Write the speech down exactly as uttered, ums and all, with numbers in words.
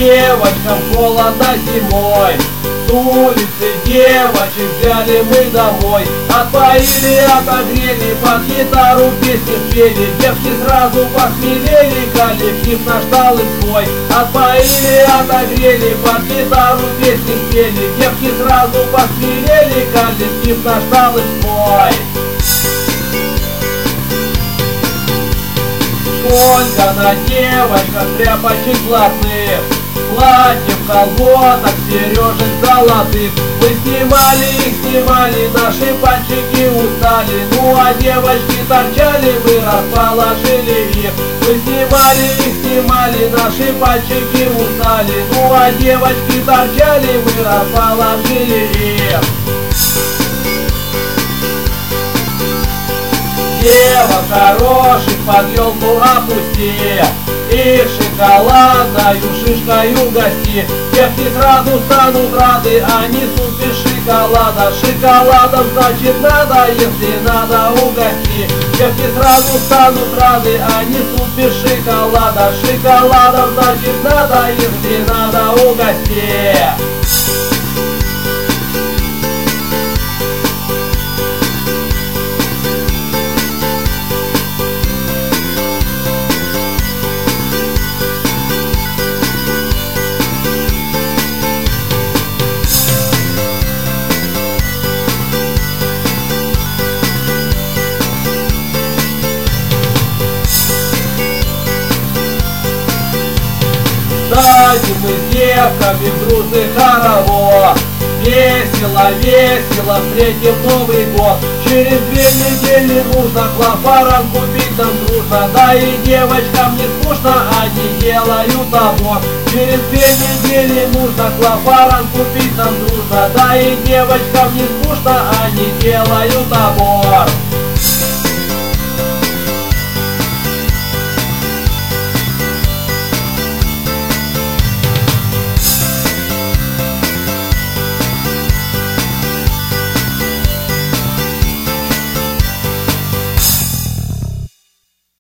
девочкам холодно зимой. С улицы девочек взяли мы домой. Отпоили, отогрели, под гитару песни спели. Девки сразу посмелели, коллектив наш стал им свой. Отпоили, отогрели, под гитару песни спели. Девки сразу посмелели, коллектив наш стал им свой. Сколько на девочках тряпочек блатных, платьев, колготок, сережек золотых. Мы снимали их, снимали, наши пальчики устали. Ну а девочки торчали, мы расположили их. Мы снимали их, снимали, наши пальчики устали. Ну а девочки торчали, мы расположили их. Девок хороших под елку опусти, их шоколадною шишкою гости. Девки сразу станут рады, они супер шоколада. Шоколадом значит надо, если надо угости. Девки сразу станут рады, они супер шоколада. Шоколадом значит надо, если надо угости. Станем мы с девками в дружный хоровод. Весело, весело встретим Новый год. Через две недели нужно клофаром купить нам дружно. Да и девочкам не скучно, они делают аборт. Через две недели нужно клофаром купить нам дружно. Да и девочкам не скучно, они делают аборт.